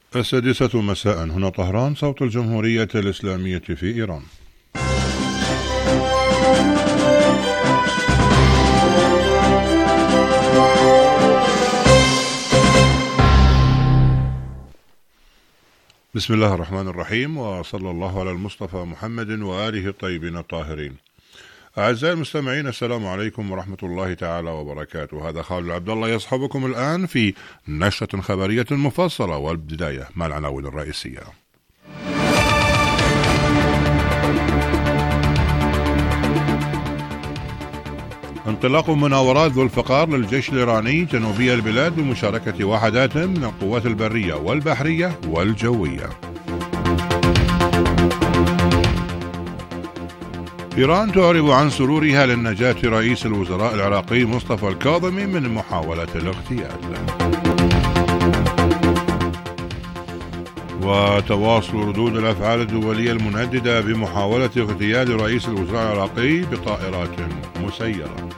السادسة مساء، هنا طهران، صوت الجمهورية الإسلامية في إيران. بسم الله الرحمن الرحيم، وصلى الله على المصطفى محمد وآله الطيبين الطاهرين. أعزائي المستمعين، السلام عليكم ورحمة الله تعالى وبركاته. هذا خالد عبد الله يصحبكم الآن في نشرة خبرية مفصلة، والبداية مع العناوين الرئيسية. انطلاق مناورات ذو الفقار للجيش الإيراني جنوبي البلاد بمشاركة وحدات من القوات البرية والبحرية والجوية. إيران تعرب عن سرورها للنجاة رئيس الوزراء العراقي مصطفى الكاظمي من محاولة الاغتيال. وتواصل ردود الأفعال الدولية المنددة بمحاولة اغتيال رئيس الوزراء العراقي بطائرات مسيرة.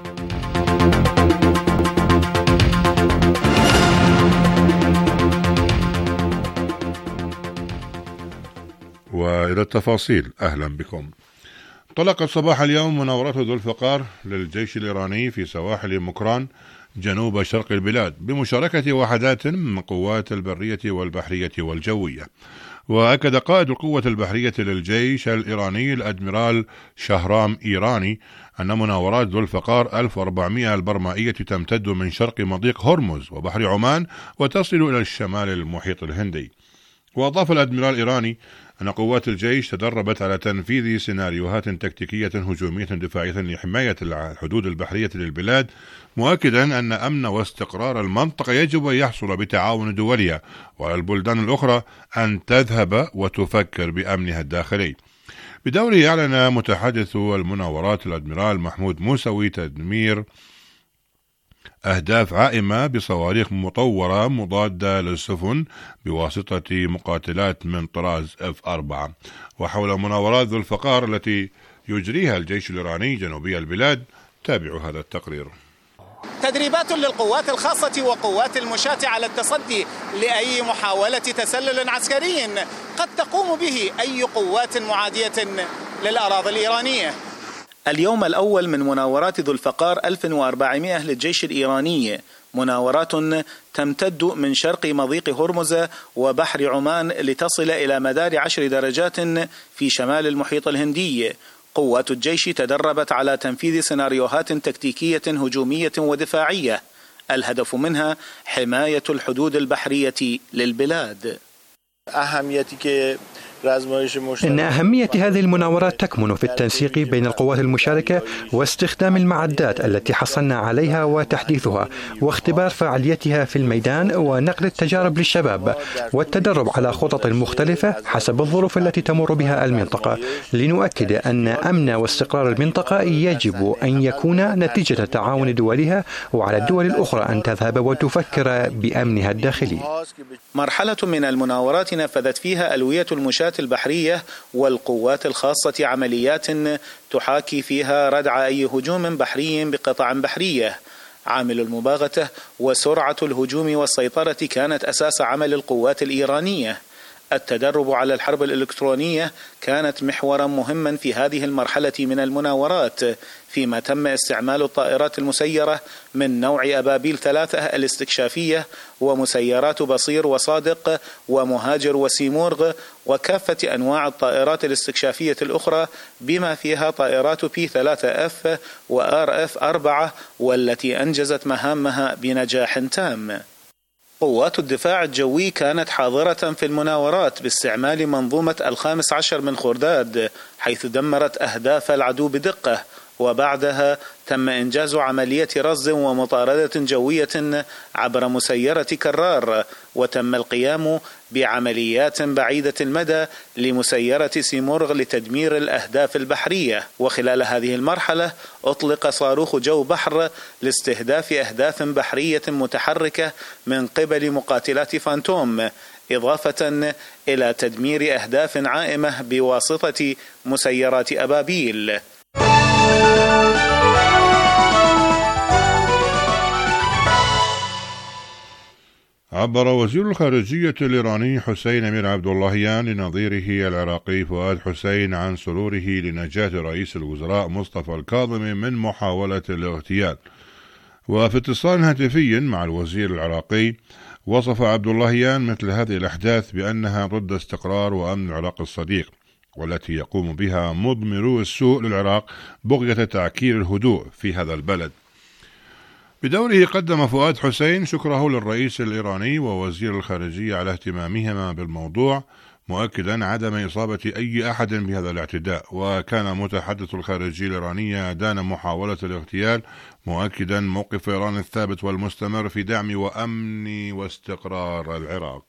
وإلى التفاصيل، أهلا بكم. انطلقت صباح اليوم مناورات ذو الفقار للجيش الإيراني في سواحل مكران جنوب شرق البلاد بمشاركة وحدات من قوات البرية والبحرية والجوية. وأكد قائد القوة البحرية للجيش الإيراني الأدميرال شهرام إيراني أن مناورات ذو الفقار 1400 البرمائية تمتد من شرق مضيق هرمز وبحر عمان وتصل إلى الشمال المحيط الهندي. وأضاف الأدميرال إيراني أن قوات الجيش تدربت على تنفيذ سيناريوهات تكتيكية هجومية دفاعية لحماية الحدود البحرية للبلاد، مؤكدا أن أمن واستقرار المنطقة يجب أن يحصل بتعاون دولي، وعلى البلدان الأخرى أن تذهب وتفكر بأمنها الداخلي. بدوره أعلن متحدث المناورات الأدميرال محمود موسوي تدمير أهداف عائمة بصواريخ مطورة مضادة للسفن بواسطة مقاتلات من طراز F4. وحول مناورات ذو الفقار التي يجريها الجيش الإيراني جنوبي البلاد، تابعوا هذا التقرير. تدريبات للقوات الخاصة وقوات المشاة على التصدي لأي محاولة تسلل عسكري قد تقوم به أي قوات معادية للأراضي الإيرانية. اليوم الأول من مناورات ذو الفقار 1400 للجيش الإيراني، مناورات تمتد من شرق مضيق هرمز وبحر عمان لتصل إلى مدار 10 درجات في شمال المحيط الهندي. قوات الجيش تدربت على تنفيذ سيناريوهات تكتيكية هجومية ودفاعية، الهدف منها حماية الحدود البحرية للبلاد. إن أهمية هذه المناورات تكمن في التنسيق بين القوات المشاركة واستخدام المعدات التي حصلنا عليها وتحديثها واختبار فعاليتها في الميدان ونقل التجارب للشباب والتدرب على خطط مختلفة حسب الظروف التي تمر بها المنطقة، لنؤكد أن أمن واستقرار المنطقة يجب أن يكون نتيجة تعاون دولها، وعلى الدول الأخرى أن تذهب وتفكر بأمنها الداخلي. مرحلة من المناورات نفذت فيها ألوية المشاة البحرية والقوات الخاصة عمليات تحاكي فيها ردع أي هجوم بحري بقطع بحرية. عامل المباغتة وسرعة الهجوم والسيطرة كانت أساس عمل القوات الإيرانية. التدرب على الحرب الإلكترونية كانت محورا مهما في هذه المرحلة من المناورات، فيما تم استعمال الطائرات المسيرة من نوع أبابيل 3 الاستكشافية ومسيرات بصير وصادق ومهاجر وسيمورغ وكافة أنواع الطائرات الاستكشافية الأخرى، بما فيها طائرات P3F وRF4 والتي أنجزت مهامها بنجاح تام. قوات الدفاع الجوي كانت حاضرة في المناورات باستعمال منظومة 15 من خرداد، حيث دمرت أهداف العدو بدقة، وبعدها تم إنجاز عملية رصد ومطاردة جوية عبر مسيرة كرار، وتم القيام بعمليات بعيدة المدى لمسيرة سيمورغ لتدمير الأهداف البحرية. وخلال هذه المرحلة أطلق صاروخ جو بحر لاستهداف أهداف بحرية متحركة من قبل مقاتلات فانتوم، إضافة إلى تدمير أهداف عائمة بواسطة مسيرات أبابيل. عبر وزير الخارجية الإيراني حسين أمير عبد اللهيان لنظيره العراقي فؤاد حسين عن سروره لنجاة رئيس الوزراء مصطفى الكاظمي من محاولة الاغتيال. وفي اتصال هاتفي مع الوزير العراقي وصف عبد اللهيان مثل هذه الأحداث بأنها ضد استقرار وأمن العراق الصديق، والتي يقوم بها مضمرو السوء للعراق بغية تعكير الهدوء في هذا البلد. بدوره قدم فؤاد حسين شكره للرئيس الإيراني ووزير الخارجية على اهتمامهما بالموضوع، مؤكدا عدم إصابة أي أحد بهذا الاعتداء. وكان متحدث الخارجية الإيرانية دان محاولة الاغتيال، مؤكدا موقف إيران الثابت والمستمر في دعم وأمن واستقرار العراق.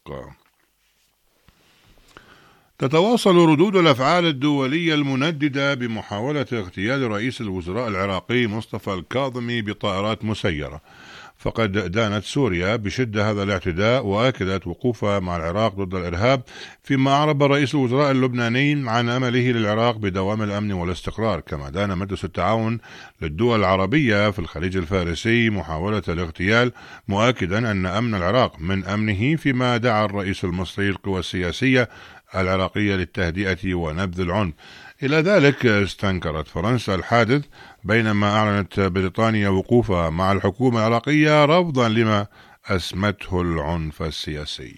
تتواصل ردود الأفعال الدولية المنددة بمحاولة اغتيال رئيس الوزراء العراقي مصطفى الكاظمي بطائرات مسيرة، فقد دانت سوريا بشدة هذا الاعتداء وأكدت وقوفها مع العراق ضد الإرهاب، فيما أعرب رئيس الوزراء اللبناني عن أمله للعراق بدوام الأمن والاستقرار. كما دان مجلس التعاون للدول العربية في الخليج الفارسي محاولة الاغتيال، مؤكدا أن أمن العراق من أمنه، فيما دعا الرئيس المصري القوى السياسية العراقية للتهدئة ونبذ العنف. إلى ذلك استنكرت فرنسا الحادث، بينما أعلنت بريطانيا وقوفها مع الحكومة العراقية رفضا لما أسمته العنف السياسي.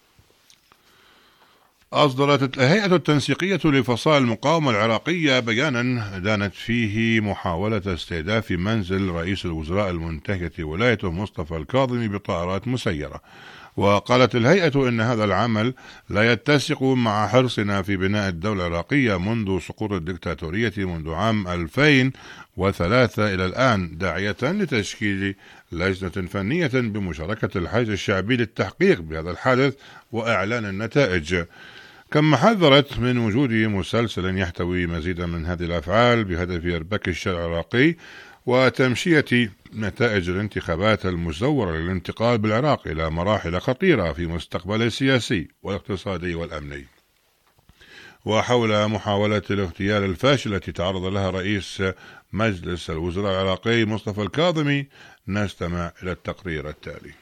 أصدرت الهيئة التنسيقية لفصائل المقاومة العراقية بيانا دانت فيه محاولة استهداف منزل رئيس الوزراء المنتهية ولايته مصطفى الكاظمي بطائرات مسيرة. وقالت الهيئة إن هذا العمل لا يتسق مع حرصنا في بناء الدولة العراقية منذ سقوط الدكتاتورية منذ عام 2003 إلى الآن، داعية لتشكيل لجنة فنية بمشاركة الحشد الشعبي للتحقيق بهذا الحادث وإعلان النتائج. كما حذرت من وجود مسلسل يحتوي مزيدا من هذه الأفعال بهدف إرباك الشارع العراقي وتمشية نتائج الانتخابات المزورة للانتقال بالعراق إلى مراحل خطيرة في مستقبله السياسي والاقتصادي والأمني. وحول محاولة الاغتيال الفاشلة التي تعرض لها رئيس مجلس الوزراء العراقي مصطفى الكاظمي، نستمع إلى التقرير التالي.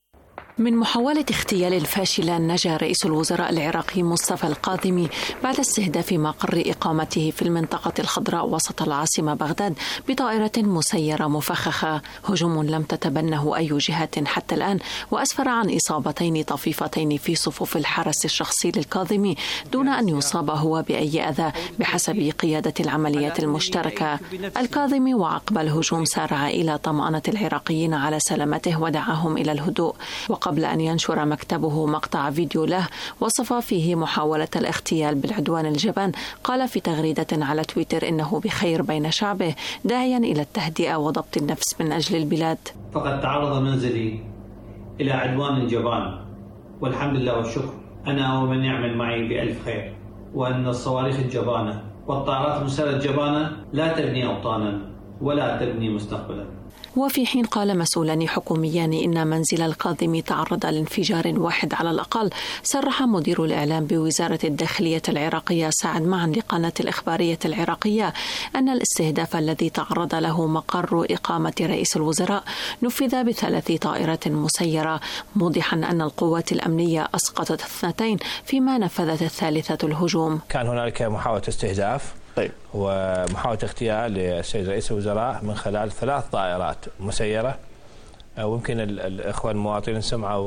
من محاولة اغتيال فاشلة نجا رئيس الوزراء العراقي مصطفى الكاظمي بعد استهداف مقر إقامته في المنطقة الخضراء وسط العاصمة بغداد بطائرة مسيرة مفخخة، هجوم لم تتبنه أي جهة حتى الآن، وأسفر عن إصابتين طفيفتين في صفوف الحرس الشخصي للكاظمي دون أن يصاب هو بأي أذى بحسب قيادة العمليات المشتركة. الكاظمي وعقب الهجوم سارع إلى طمأنة العراقيين على سلامته ودعاهم إلى الهدوء. قبل أن ينشر مكتبه مقطع فيديو له وصف فيه محاولة الاغتيال بالعدوان الجبان، قال في تغريدة على تويتر إنه بخير بين شعبه، داعيا إلى التهدئة وضبط النفس من أجل البلاد. فقد تعرض منزلي إلى عدوان جبان، والحمد لله والشكر أنا ومن يعمل معي بألف خير، وأن الصواريخ الجبانة والطائرات المسيرة الجبانة لا تبني أوطانا ولا تبني مستقبلا. وفي حين قال مسؤولان حكوميان إن منزل الكاظمي تعرض لانفجار واحد على الأقل، صرح مدير الإعلام بوزارة الداخلية العراقية سعد معن لقناة الإخبارية العراقية أن الاستهداف الذي تعرض له مقر إقامة رئيس الوزراء نفذ ب3 طائرات مسيرة، موضحا أن القوات الأمنية أسقطت 2 فيما نفذت الثالثة الهجوم. كان هنالك محاولة استهداف ومحاولة اغتيال للسيد رئيس الوزراء من خلال 3 طائرات مسيرة، ويمكن الإخوة المواطنين سمعوا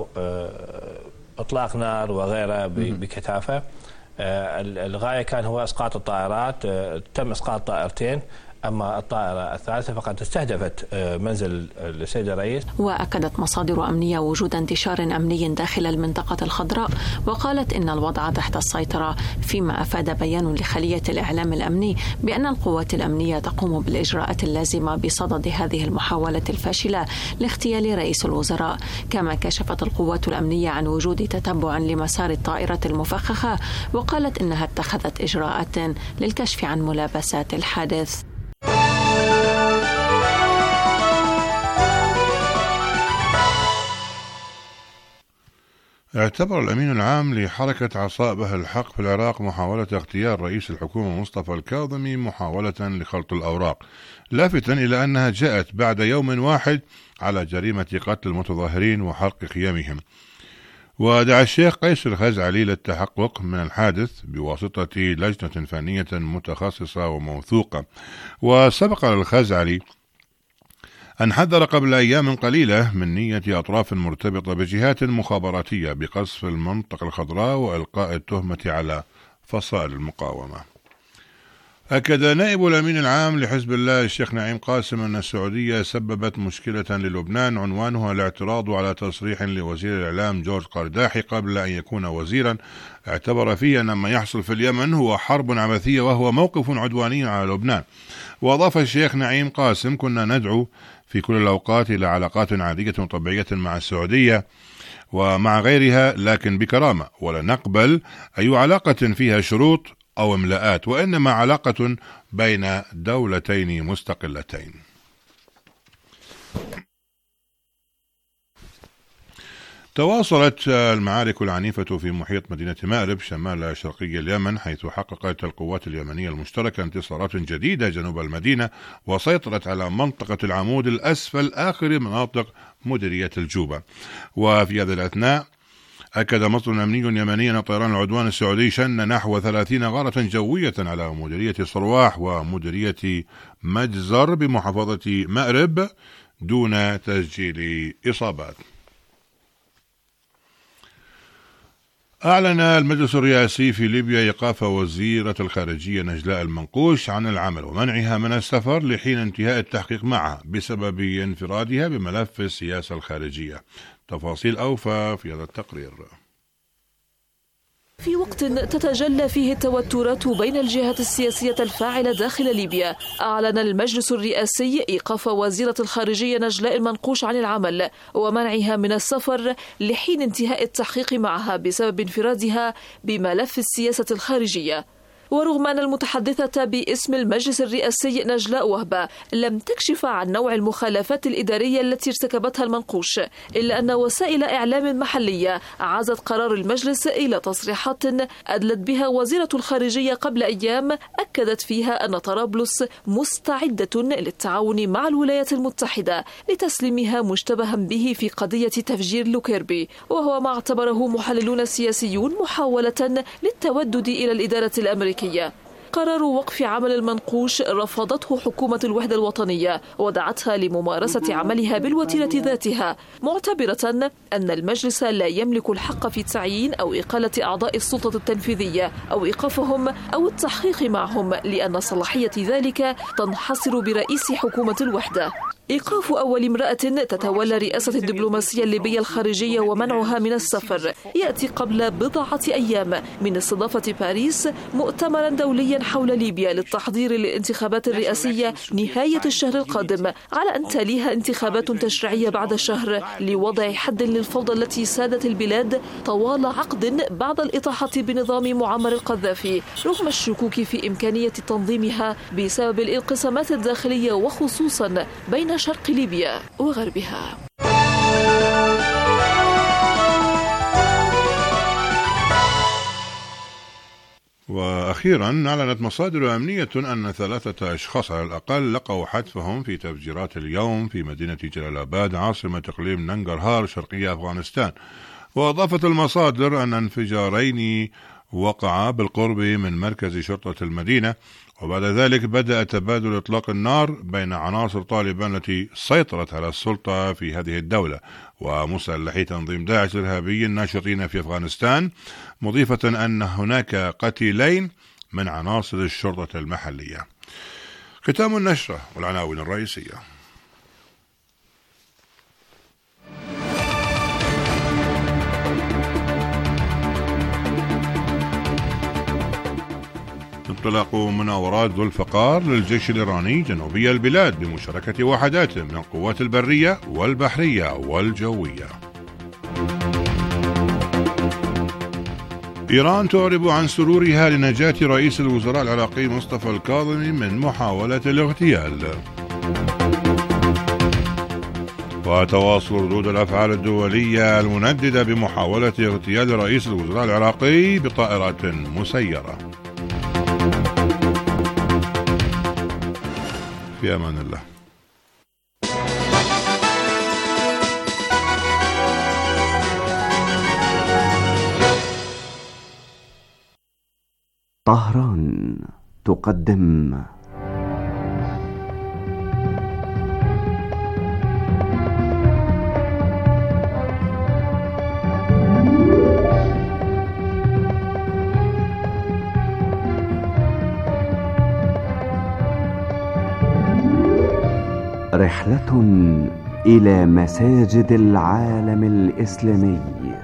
إطلاق نار وغيرها بكثافة. الغاية كان هو إسقاط الطائرات، تم إسقاط طائرتين، أما الطائرة الثالثة فقد استهدفت منزل السيد الرئيس. وأكدت مصادر أمنية وجود انتشار أمني داخل المنطقة الخضراء، وقالت إن الوضع تحت السيطرة، فيما أفاد بيان لخلية الإعلام الأمني بأن القوات الأمنية تقوم بالإجراءات اللازمة بصدد هذه المحاولة الفاشلة لاغتيال رئيس الوزراء. كما كشفت القوات الأمنية عن وجود تتبع لمسار الطائرة المفخخة، وقالت إنها اتخذت إجراءات للكشف عن ملابسات الحادث. اعتبر الأمين العام لحركة عصائب الحق في العراق محاولة اغتيال رئيس الحكومة مصطفى الكاظمي محاولة لخلط الأوراق، لافتا إلى أنها جاءت بعد يوم واحد على جريمة قتل المتظاهرين وحرق خيامهم. ودعا الشيخ قيس الخزعلي للتحقق من الحادث بواسطة لجنة فنية متخصصة وموثوقة. وسبق للخزعلي أن حذر قبل أيام قليلة من نية أطراف مرتبطة بجهات مخابراتية بقصف المنطقة الخضراء وإلقاء التهمة على فصائل المقاومة. أكد نائب الأمين العام لحزب الله الشيخ نعيم قاسم أن السعودية سببت مشكلة للبنان عنوانها الاعتراض على تصريح لوزير الإعلام جورج قرداحي قبل أن يكون وزيرا اعتبر فيه أن ما يحصل في اليمن هو حرب عبثية وهو موقف عدواني على لبنان. وأضاف الشيخ نعيم قاسم: كنا ندعو في كل الأوقات إلى علاقات عادية وطبيعية مع السعودية ومع غيرها، لكن بكرامة، ولا نقبل أي علاقة فيها شروط أو املاءات، وإنما علاقة بين دولتين مستقلتين. تواصلت المعارك العنيفة في محيط مدينة مأرب شمال شرقي اليمن، حيث حققت القوات اليمنية المشتركة انتصارات جديدة جنوب المدينة وسيطرت على منطقة العمود الأسفل آخر مناطق مديرية الجوبة. وفي هذا الأثناء أكد مصدر أمني يمني أن طيران العدوان السعودي شن نحو 30 غارة جوية على مديرية صرواح ومديرية مجزر بمحافظة مأرب دون تسجيل إصابات. أعلن المجلس الرئاسي في ليبيا إيقاف وزيرة الخارجية نجلاء المنقوش عن العمل ومنعها من السفر لحين انتهاء التحقيق معها بسبب انفرادها بملف السياسة الخارجية. تفاصيل أوفى في هذا التقرير. في وقت تتجلى فيه التوترات بين الجهات السياسية الفاعلة داخل ليبيا، أعلن المجلس الرئاسي إيقاف وزيرة الخارجية نجلاء المنقوش عن العمل ومنعها من السفر لحين انتهاء التحقيق معها بسبب انفرادها بملف السياسة الخارجية. ورغم أن المتحدثة باسم المجلس الرئاسي نجلاء وهبة لم تكشف عن نوع المخالفات الإدارية التي ارتكبتها المنقوش، إلا أن وسائل إعلام محلية عزت قرار المجلس إلى تصريحات أدلت بها وزيرة الخارجية قبل أيام أكدت فيها أن طرابلس مستعدة للتعاون مع الولايات المتحدة لتسليمها مشتبها به في قضية تفجير لوكيربي، وهو ما اعتبره محللون سياسيون محاولة للتودد إلى الإدارة الأمريكية. قرار وقف عمل المنقوش رفضته حكومة الوحدة الوطنية ودعتها لممارسة عملها بالوتيرة ذاتها، معتبرة أن المجلس لا يملك الحق في تعيين أو إقالة أعضاء السلطة التنفيذية أو إيقافهم أو التحقيق معهم، لأن صلاحية ذلك تنحصر برئيس حكومة الوحدة. إيقاف أول امرأة تتولى رئاسة الدبلوماسية الليبية الخارجية ومنعها من السفر يأتي قبل بضعة أيام من استضافة باريس مؤتمرا دوليا حول ليبيا للتحضير للانتخابات الرئاسية نهاية الشهر القادم، على أن تليها انتخابات تشريعية بعد شهر لوضع حد للفوضى التي سادت البلاد طوال عقد بعد الإطاحة بنظام معمر القذافي، رغم الشكوك في إمكانية تنظيمها بسبب الانقسامات الداخلية وخصوصا بين شرق ليبيا وغربها. وأخيرا أعلنت مصادر أمنية أن 3 أشخاص على الأقل لقوا حتفهم في تفجيرات اليوم في مدينة جلال آباد عاصمة إقليم ننغرهار شرقي أفغانستان. وأضافت المصادر أن انفجارين وقعا بالقرب من مركز شرطة المدينة، وبعد ذلك بدأ تبادل إطلاق النار بين عناصر طالبان التي سيطرت على السلطة في هذه الدولة ومسلحي تنظيم داعش الإرهابي الناشطين في أفغانستان، مضيفة أن هناك قتيلين من عناصر الشرطة المحلية. ختام النشرة والعناوين الرئيسية. انطلاق مناورات ذو الفقار للجيش الإيراني جنوبي البلاد بمشاركة وحدات من القوات البرية والبحرية والجوية. إيران تعرب عن سرورها لنجاة رئيس الوزراء العراقي مصطفى الكاظمي من محاولة الاغتيال. وتواصل ردود الأفعال الدولية المنددة بمحاولة اغتيال رئيس الوزراء العراقي بطائرات مسيرة. في أمان الله. طهران تقدم رحلة إلى مساجد العالم الإسلامي.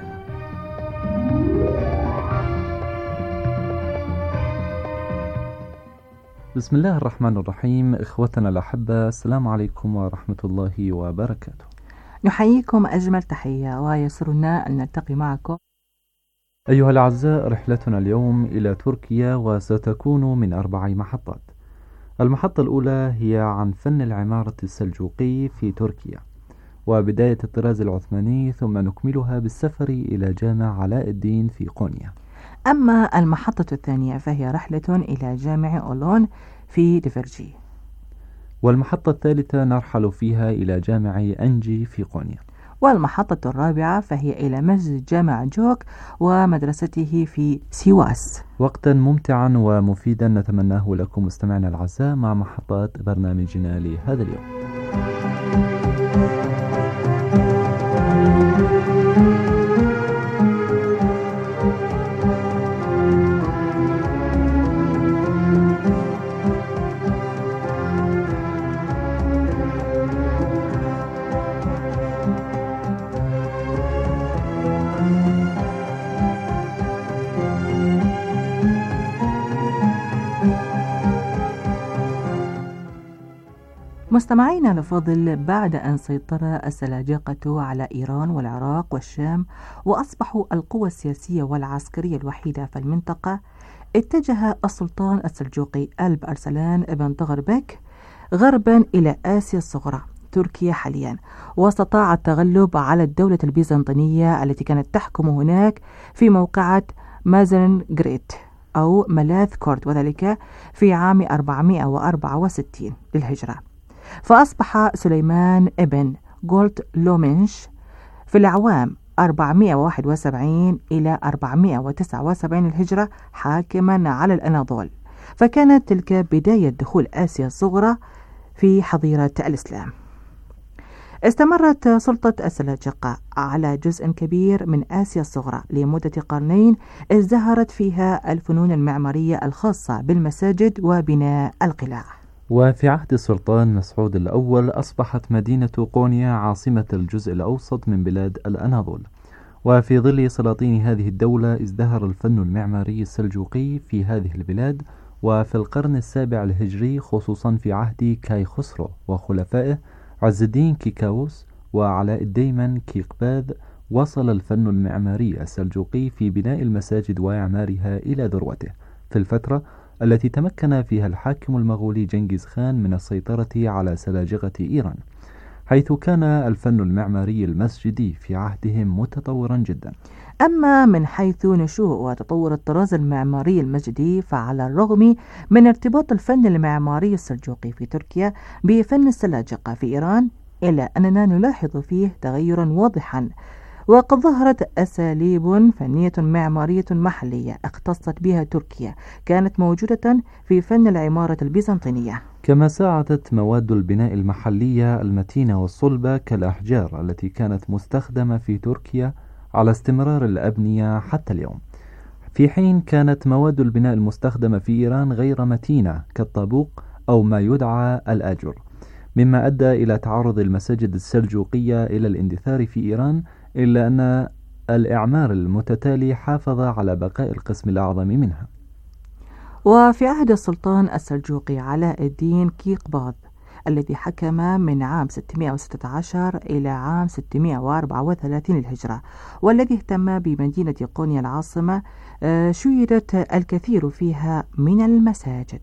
بسم الله الرحمن الرحيم. إخوتنا الأحبة، السلام عليكم ورحمة الله وبركاته. نحييكم أجمل تحية ويسرنا أن نلتقي معكم أيها الأعزاء. رحلتنا اليوم إلى تركيا وستكون من 4 محطات. المحطة الأولى هي عن فن العمارة السلجوقي في تركيا وبداية الطراز العثماني، ثم نكملها بالسفر إلى جامع علاء الدين في قونيا. أما المحطة الثانية فهي رحلة إلى جامع أولون في ديفرجي. والمحطة الثالثة نرحل فيها إلى جامع أنجي في قونيا. والمحطة الرابعة فهي إلى مسجد جامع جوك ومدرسته في سيواس. وقتا ممتعا ومفيدا نتمناه لكم مستمعنا الأعزاء مع محطات برنامجنا لهذا اليوم. مستمعينا الفاضل، بعد أن سيطر السلاجقة على إيران والعراق والشام وأصبحوا القوى السياسية والعسكرية الوحيدة في المنطقة، اتجه السلطان السلجوقي ألب أرسلان بن طغربك غربا إلى آسيا الصغرى تركيا حاليا، واستطاع التغلب على الدولة البيزنطينية التي كانت تحكم هناك في موقعة مازن جريت أو ملاذ كورد، وذلك في عام 464 للهجرة. فأصبح سليمان ابن جولت لومنش في الأعوام 471 إلى 479 للهجرة حاكما على الأناضول، فكانت تلك بداية دخول آسيا الصغرى في حظيرة الإسلام. استمرت سلطة السلاجقة على جزء كبير من آسيا الصغرى لمدة قرنين ازدهرت فيها الفنون المعمارية الخاصة بالمساجد وبناء القلاع. وفي عهد السلطان مسعود الأول أصبحت مدينة قونيا عاصمة الجزء الأوسط من بلاد الأناضول. وفي ظل سلاطين هذه الدولة ازدهر الفن المعماري السلجوقي في هذه البلاد. وفي القرن السابع الهجري، خصوصا في عهد كاي خسرو وخلفائه عز الدين كيكاوس وعلاء الديمن كيقباذ، وصل الفن المعماري السلجوقي في بناء المساجد وإعمارها إلى ذروته في الفترة التي تمكن فيها الحاكم المغولي جنكيز خان من السيطرة على سلاجقة إيران، حيث كان الفن المعماري المسجدي في عهدهم متطورا جدا. أما من حيث نشوء وتطور الطراز المعماري المسجدي، فعلى الرغم من ارتباط الفن المعماري السلجوقي في تركيا بفن السلاجقة في إيران، إلا أننا نلاحظ فيه تغيرا واضحا، وقد ظهرت أساليب فنية معمارية محلية اختصت بها تركيا كانت موجودة في فن العمارة البيزنطينية. كما ساعدت مواد البناء المحلية المتينة والصلبة كالأحجار التي كانت مستخدمة في تركيا على استمرار الأبنية حتى اليوم، في حين كانت مواد البناء المستخدمة في إيران غير متينة كالطابوق أو ما يدعى الآجر، مما أدى إلى تعرض المساجد السلجوقية إلى الاندثار في إيران، إلا أن الإعمار المتتالي حافظ على بقاء القسم الأعظم منها. وفي عهد السلطان السلجوقي علاء الدين كيقباذ الذي حكم من عام 616 إلى عام 634 للهجرة، والذي اهتم بمدينة قونيا العاصمة، شيدت الكثير فيها من المساجد.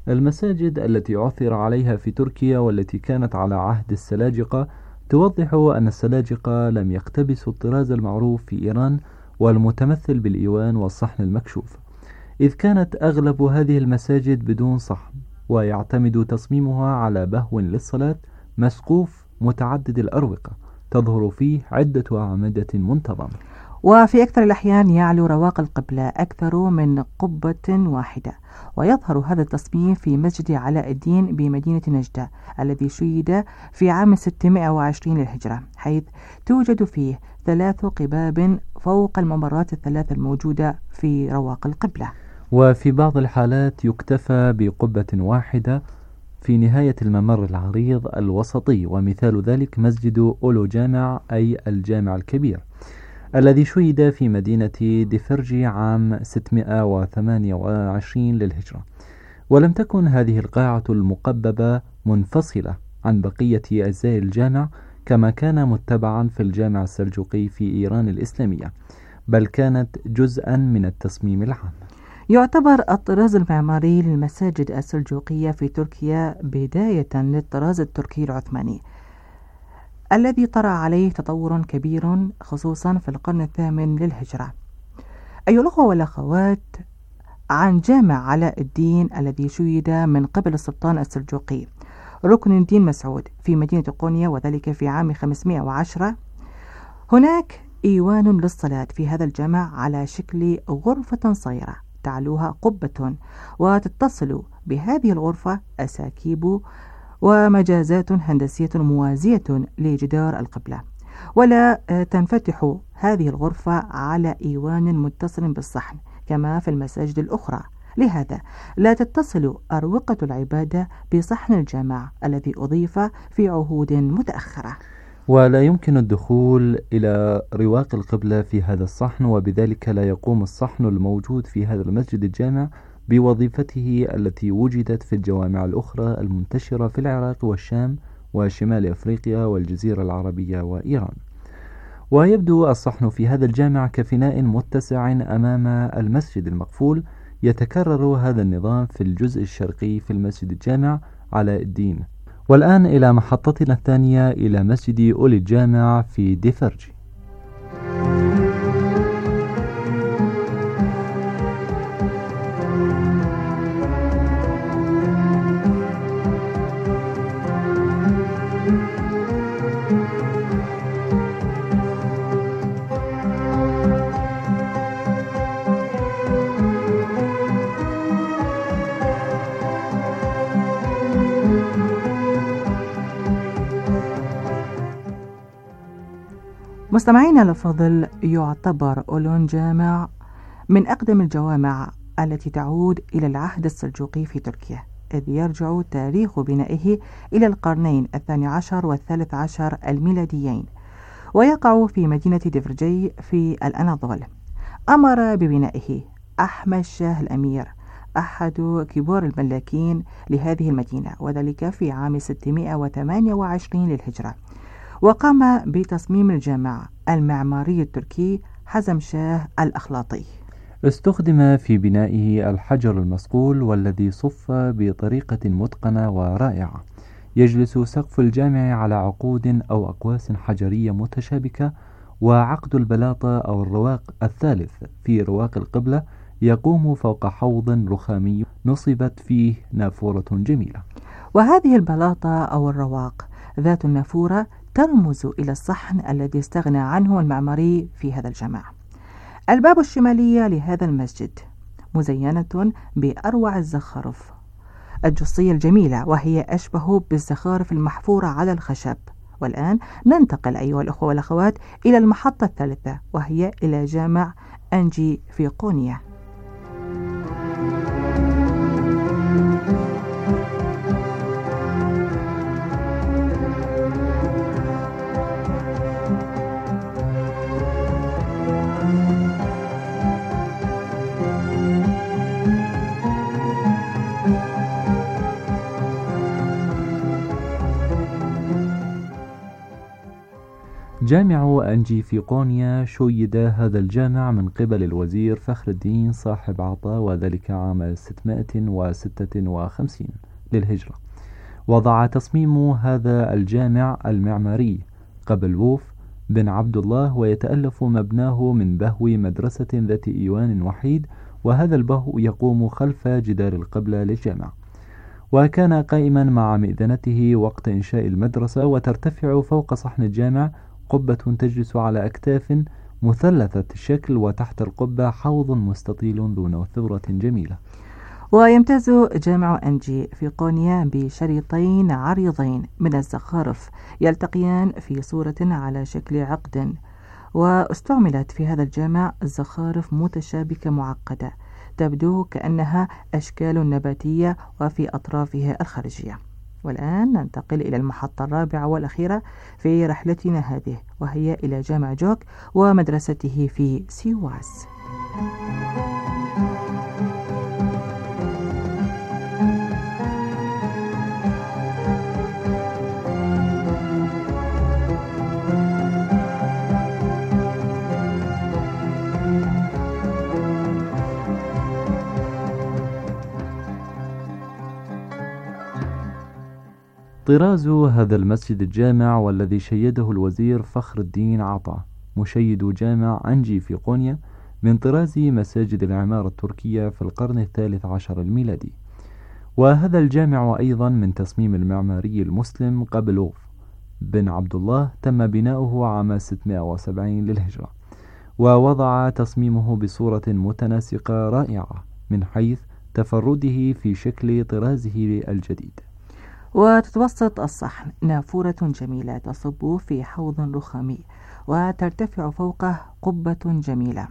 المساجد التي عثر عليها في تركيا والتي كانت على عهد السلاجقة توضح أن السلاجقة لم يقتبسوا الطراز المعروف في إيران والمتمثل بالإيوان والصحن المكشوف، إذ كانت أغلب هذه المساجد بدون صحن، ويعتمد تصميمها على بهو للصلاة مسقوف متعدد الأروقة تظهر فيه عدة أعمدة منتظمة. وفي أكثر الأحيان يعلو رواق القبلة أكثر من قبة واحدة، ويظهر هذا التصميم في مسجد علاء الدين بمدينة نجدة الذي شيد في عام 620 للهجرة، حيث توجد فيه 3 قباب فوق الممرات الثلاث الموجودة في رواق القبلة. وفي بعض الحالات يكتفى بقبة واحدة في نهاية الممر العريض الوسطي، ومثال ذلك مسجد أولو جامع أي الجامع الكبير الذي شيد في مدينة دفرجي عام 628 للهجرة. ولم تكن هذه القاعة المقببة منفصلة عن بقية أجزاء الجامع كما كان متبعا في الجامع السلجوقي في إيران الإسلامية، بل كانت جزءا من التصميم العام. يعتبر الطراز المعماري للمساجد السلجوقية في تركيا بداية للطراز التركي العثماني الذي طرأ عليه تطور كبير خصوصا في القرن الثامن للهجرة. أيها الأخوة والأخوات، عن جامع علاء الدين الذي شيد من قبل السلطان السلجوقي ركن الدين مسعود في مدينة قونيا وذلك في عام 510، هناك إيوان للصلاة في هذا الجامع على شكل غرفة صغيرة تعلوها قبة، وتتصل بهذه الغرفة أساكيب ومجازات هندسية موازية لجدار القبلة، ولا تنفتح هذه الغرفة على إيوان متصل بالصحن كما في المساجد الأخرى، لهذا لا تتصل أروقة العبادة بصحن الجامع الذي أضيف في عهود متأخرة. ولا يمكن الدخول إلى رواق القبلة في هذا الصحن، وبذلك لا يقوم الصحن الموجود في هذا المسجد الجامع بوظيفته التي وجدت في الجوامع الأخرى المنتشرة في العراق والشام وشمال أفريقيا والجزيرة العربية وإيران. ويبدو الصحن في هذا الجامع كفناء متسع أمام المسجد المقفول. يتكرر هذا النظام في الجزء الشرقي في المسجد الجامع علاء الدين. والآن إلى محطتنا الثانية، إلى مسجد أولي الجامع في دفرجي. مستمعينا الأفاضل، يعتبر أولون جامع من أقدم الجوامع التي تعود إلى العهد السلجوقي في تركيا، إذ يرجع تاريخ بنائه إلى القرنين 12 و13 الميلاديين، ويقع في مدينة دفرجي في الأناضول. أمر ببنائه أحمد شاه الأمير أحد كبار الملاكين لهذه المدينة، وذلك في عام 628 للهجرة. وقام بتصميم الجامع المعماري التركي حزم شاه الأخلاطي. استخدم في بنائه الحجر المصقول والذي صف بطريقة متقنة ورائعة. يجلس سقف الجامع على عقود أو أقواس حجرية متشابكة، وعقد البلاطة أو الرواق الثالث في رواق القبلة يقوم فوق حوض رخامي نصبت فيه نافورة جميلة. وهذه البلاطة أو الرواق ذات النافورة ترمز إلى الصحن الذي استغنى عنه المعماري في هذا الجامع. الباب الشمالية لهذا المسجد مزينة بأروع الزخارف الجصية الجميلة، وهي أشبه بالزخارف المحفورة على الخشب. والآن ننتقل أيها الأخوة والأخوات إلى المحطة الثالثة، وهي إلى جامع أنجي في قونيا. جامع أنجي في قونيا شيد هذا الجامع من قبل الوزير فخر الدين صاحب عطا، وذلك عام 656 للهجرة. وضع تصميم هذا الجامع المعماري قبل ووف بن عبد الله، ويتألف مبناه من بهو مدرسة ذات إيوان وحيد، وهذا البهو يقوم خلف جدار القبلة للجامع، وكان قائما مع مئذنته وقت إنشاء المدرسة. وترتفع فوق صحن الجامع قبة تجلس على أكتاف مثلثة الشكل، وتحت القبة حوض مستطيل ذو نوثرة جميلة. ويمتاز جامع أنجي في قونيا بشريطين عريضين من الزخارف يلتقيان في صورة على شكل عقد، واستعملت في هذا الجامع زخارف متشابكة معقدة تبدو كأنها أشكال نباتية وفي أطرافها الخارجية. والآن ننتقل إلى المحطة الرابعة والأخيرة في رحلتنا هذه، وهي إلى جامع جوك ومدرسته في سيواس. طراز هذا المسجد الجامع والذي شيده الوزير فخر الدين عطا مشيد جامع أنجي في قونيا من طراز مساجد العمارة التركية في القرن الثالث عشر الميلادي. وهذا الجامع أيضا من تصميم المعماري المسلم قبل ووف بن عبد الله، تم بناؤه عام 670 للهجرة، ووضع تصميمه بصورة متناسقة رائعة من حيث تفرده في شكل طرازه الجديد. وتتوسط الصحن نافورة جميلة تصب في حوض رخامي، وترتفع فوقه قبة جميلة،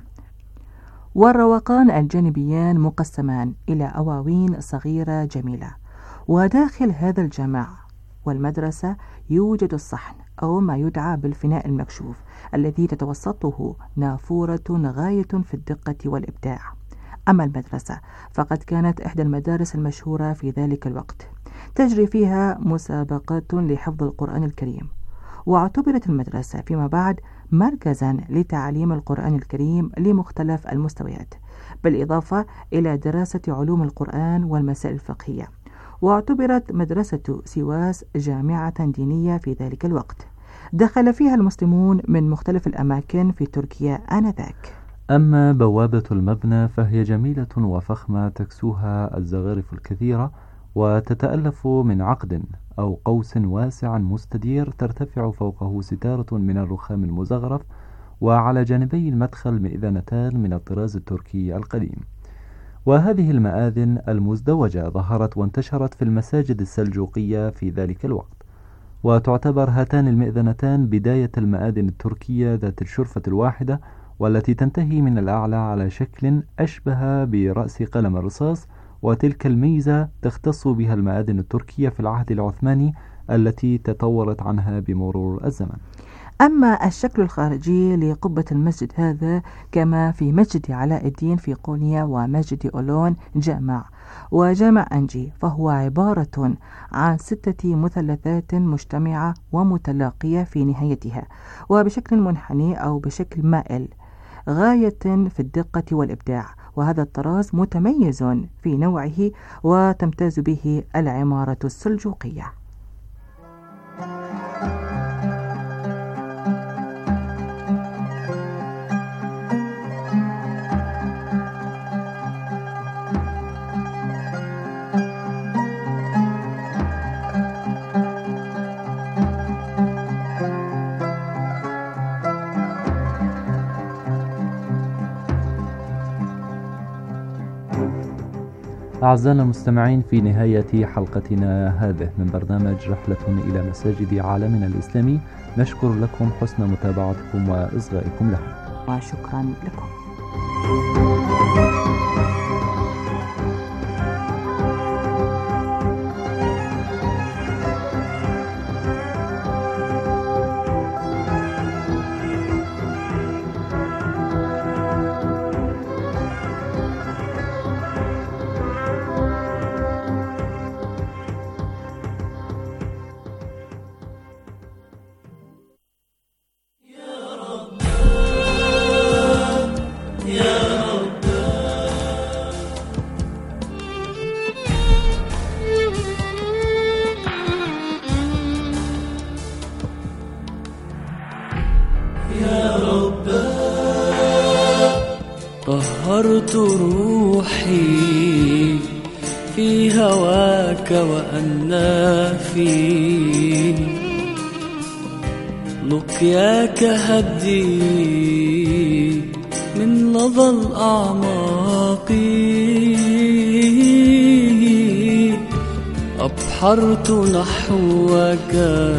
والروقان الجانبيان مقسمان إلى أواوين صغيرة جميلة. وداخل هذا الجامع والمدرسة يوجد الصحن أو ما يدعى بالفناء المكشوف، الذي تتوسطه نافورة غاية في الدقة والإبداع. أما المدرسة فقد كانت إحدى المدارس المشهورة في ذلك الوقت، تجري فيها مسابقات لحفظ القرآن الكريم، واعتبرت المدرسة فيما بعد مركزا لتعليم القرآن الكريم لمختلف المستويات، بالإضافة إلى دراسة علوم القرآن والمسائل الفقهية. واعتبرت مدرسة سيواس جامعة دينية في ذلك الوقت، دخل فيها المسلمون من مختلف الأماكن في تركيا آنذاك. أما بوابة المبنى فهي جميلة وفخمة تكسوها الزخارف الكثيرة، وتتألف من عقد أو قوس واسع مستدير ترتفع فوقه ستارة من الرخام المزخرف، وعلى جانبي المدخل مئذنتان من الطراز التركي القديم. وهذه المآذن المزدوجة ظهرت وانتشرت في المساجد السلجوقية في ذلك الوقت، وتعتبر هاتان المئذنتان بداية المآذن التركية ذات الشرفة الواحدة، والتي تنتهي من الأعلى على شكل أشبه برأس قلم الرصاص، وتلك الميزة تختص بها المآذن التركية في العهد العثماني التي تطورت عنها بمرور الزمن. أما الشكل الخارجي لقبة المسجد هذا كما في مسجد علاء الدين في قونيا ومسجد أولون جامع وجامع أنجي، فهو عبارة عن 6 مثلثات مجتمعة ومتلاقية في نهايتها، وبشكل منحني أو بشكل مائل غاية في الدقة والإبداع. وهذا الطراز متميز في نوعه وتمتاز به العمارة السلجوقية. أعزائنا المستمعين، في نهاية حلقتنا هذه من برنامج رحلة إلى مساجد عالمنا الإسلامي، نشكر لكم حسن متابعتكم وإصغائكم له، وشكرا لكم. أبحرت روحي في هواك وأنا فيني لقياك هدي من لظى الأعماق أبحرت نحوك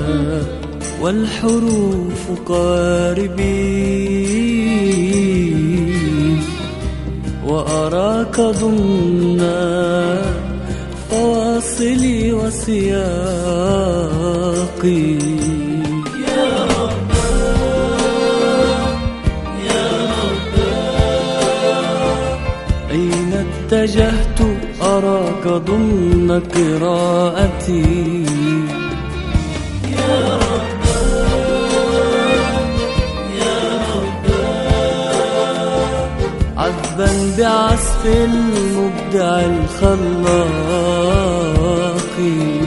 والحروف قاربي وأراك ضمن فواصلي وسياقي يا رب يا رب أين اتجهت أراك ضمن قراءتي يا رب يا رب عذبا بعزف المبدع الخلاق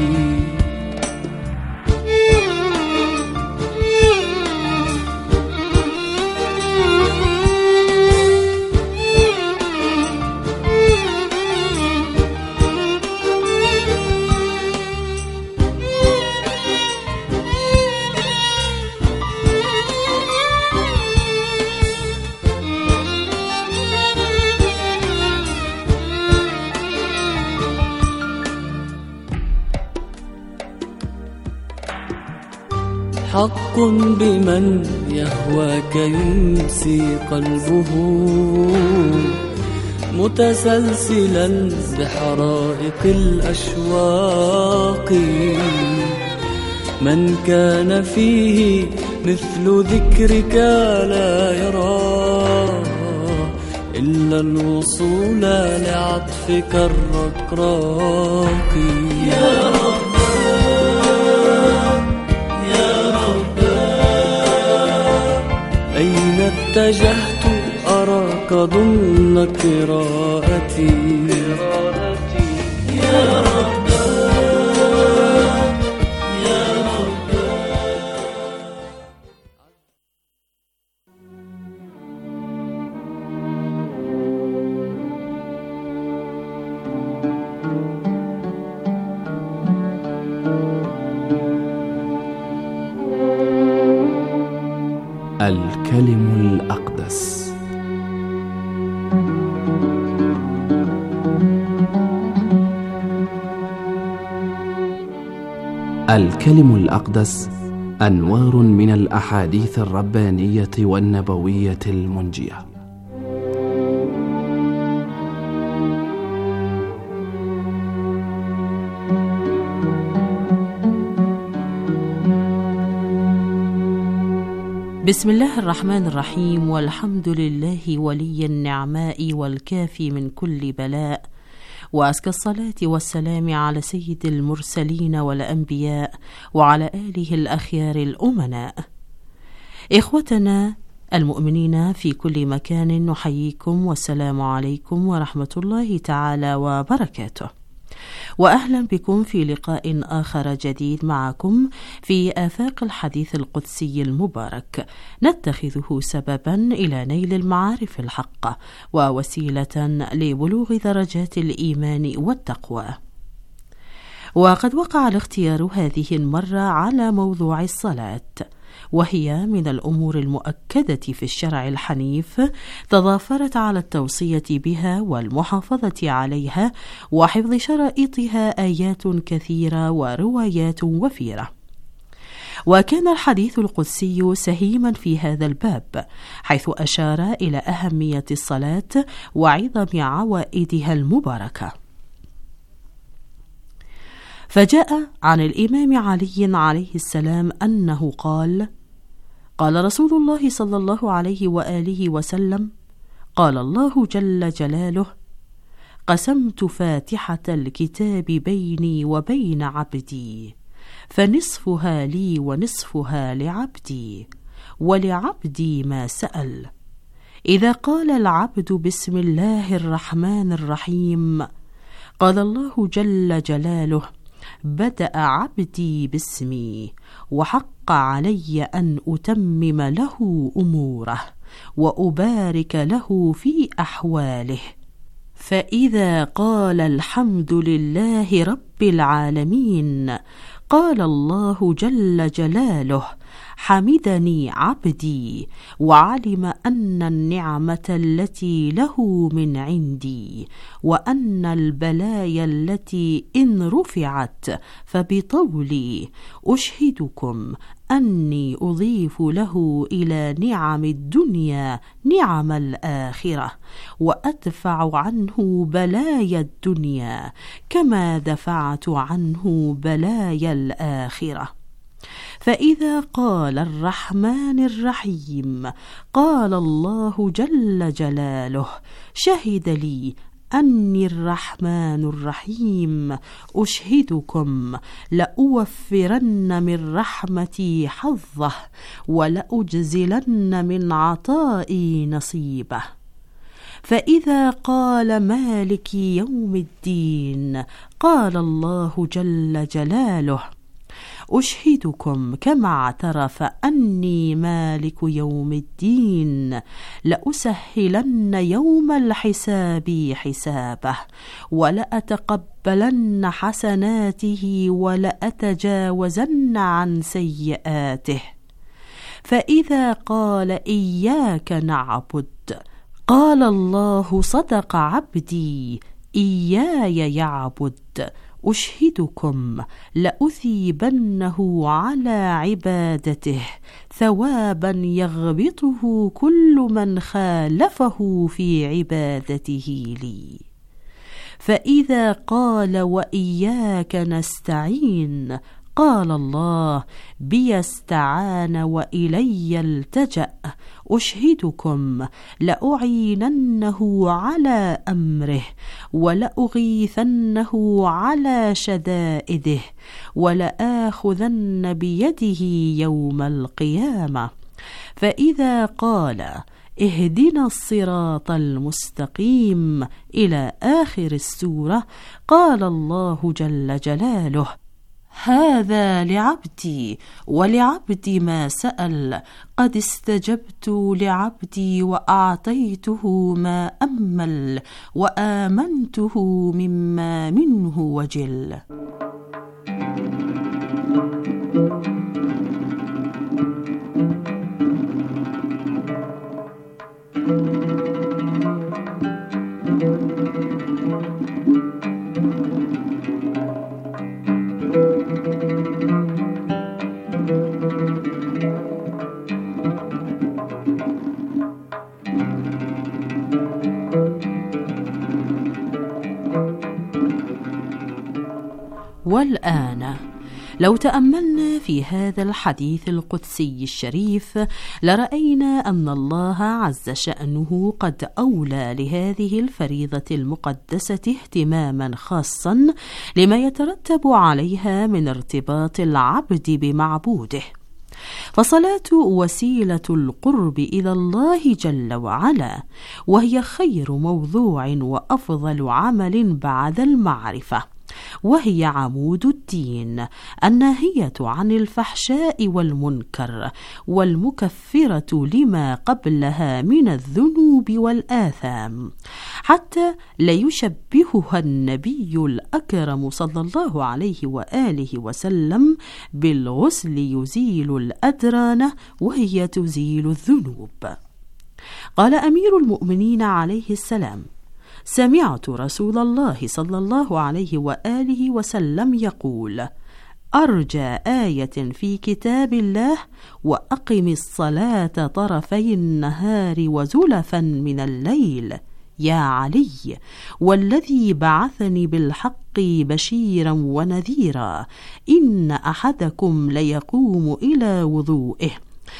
حق بمن يهواك يمسي قلبه متسلسلا بحرائق الأشواق من كان فيه مثل ذكرك لا يرى إلا الوصول لعطفك الرقراق يا رب أين اتجهت أراك ضمن قراءتي يا رب يا رب الكلم الأقدس. الكلم الأقدس أنوار من الأحاديث الربانية والنبوية المنجية. بسم الله الرحمن الرحيم، والحمد لله ولي النعماء والكافي من كل بلاء، وأزكى الصلاة والسلام على سيد المرسلين والأنبياء وعلى آله الأخيار الأمناء. إخوتنا المؤمنين في كل مكان نحييكم والسلام عليكم ورحمة الله تعالى وبركاته، وأهلا بكم في لقاء آخر جديد معكم في آفاق الحديث القدسي المبارك، نتخذه سببا إلى نيل المعارف الحقة ووسيلة لبلوغ درجات الإيمان والتقوى. وقد وقع الاختيار هذه المرة على موضوع الصلاة، وهي من الأمور المؤكدة في الشرع الحنيف، تضافرت على التوصية بها والمحافظة عليها وحفظ شرائطها آيات كثيرة وروايات وفيرة. وكان الحديث القدسي سهيما في هذا الباب، حيث أشار إلى أهمية الصلاة وعظم عوائدها المباركة. فجاء عن الإمام علي عليه السلام أنه قال: قال رسول الله صلى الله عليه وآله وسلم: قال الله جل جلاله: قسمت فاتحة الكتاب بيني وبين عبدي، فنصفها لي ونصفها لعبدي، ولعبدي ما سأل. إذا قال العبد بسم الله الرحمن الرحيم، قال الله جل جلاله: بدأ عبدي باسمي، وحق علي أن أتمم له أموره، وأبارك له في أحواله. فإذا قال الحمد لله رب العالمين قال الله جل جلاله حمدني عبدي وعلم أن النعمة التي له من عندي وأن البلايا التي إن رفعت فبطولي أشهدكم أني أضيف له إلى نعم الدنيا نعم الآخرة وأدفع عنه بلايا الدنيا كما دفعت عنه بلايا الآخرة. فإذا قال الرحمن الرحيم قال الله جل جلاله شهد لي أني الرحمن الرحيم أشهدكم لأوفرن من رحمتي حظه ولأجزلن من عطائي نصيبه. فإذا قال مالك يوم الدين قال الله جل جلاله أشهدكم كما اعترف أني مالك يوم الدين لأسهلن يوم الحساب حسابه ولأتقبلن حسناته ولأتجاوزن عن سيئاته. فإذا قال إياك نعبد قال الله صدق عبدي إياي يعبد أشهدكم لأثيبنه على عبادته ثوابا يغبطه كل من خالفه في عبادته لي. فإذا قال وإياك نستعين قال الله بي استعان وإلي التجأ أشهدكم لأعيننه على أمره ولأغيثنه على شدائده ولآخذن بيده يوم القيامة. فإذا قال اهدنا الصراط المستقيم إلى آخر السورة قال الله جل جلاله هذا لعبدي ولعبدي ما سأل قد استجبت لعبدي وأعطيته ما أمل وآمنته مما منه وجل. والآن لو تأملنا في هذا الحديث القدسي الشريف لرأينا أن الله عز شأنه قد أولى لهذه الفريضة المقدسة اهتماما خاصا لما يترتب عليها من ارتباط العبد بمعبوده. فصلاة وسيلة القرب إلى الله جل وعلا وهي خير موضوع وأفضل عمل بعد المعرفة وهي عمود الدين الناهية عن الفحشاء والمنكر والمكفرة لما قبلها من الذنوب والآثام حتى ليشبهها النبي الأكرم صلى الله عليه وآله وسلم بالغسل يزيل الأدران وهي تزيل الذنوب. قال أمير المؤمنين عليه السلام سمعت رسول الله صلى الله عليه وآله وسلم يقول أرجى آية في كتاب الله وأقم الصلاة طرفي النهار وزلفا من الليل يا علي والذي بعثني بالحق بشيرا ونذيرا إن أحدكم ليقوم إلى وضوئه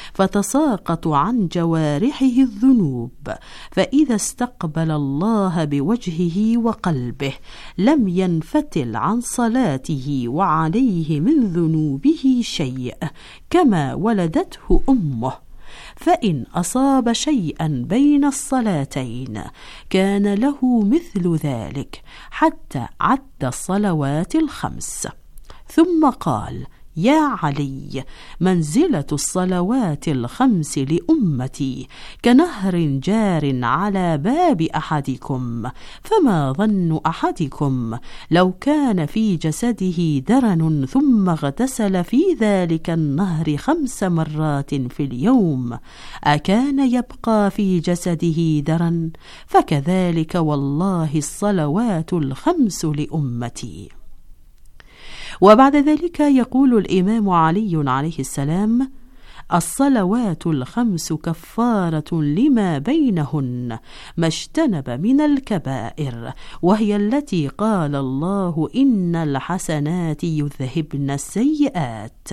فتساقط عن جوارحه الذنوب فإذا استقبل الله بوجهه وقلبه لم ينفتل عن صلاته وعليه من ذنوبه شيء كما ولدته أمه. فإن أصاب شيئا بين الصلاتين كان له مثل ذلك حتى عد الصلوات الخمس. ثم قال يا علي منزلة الصلوات الخمس لأمتي كنهر جار على باب أحدكم، فما ظن أحدكم لو كان في جسده درن ثم اغتسل في ذلك النهر 5 مرات في اليوم أكان يبقى في جسده درن؟ فكذلك والله الصلوات الخمس لأمتي. وبعد ذلك يقول الإمام علي عليه السلام: الصلوات الخمس كفارة لما بينهن ما اجتنب من الكبائر، وهي التي قال الله إن الحسنات يذهبن السيئات.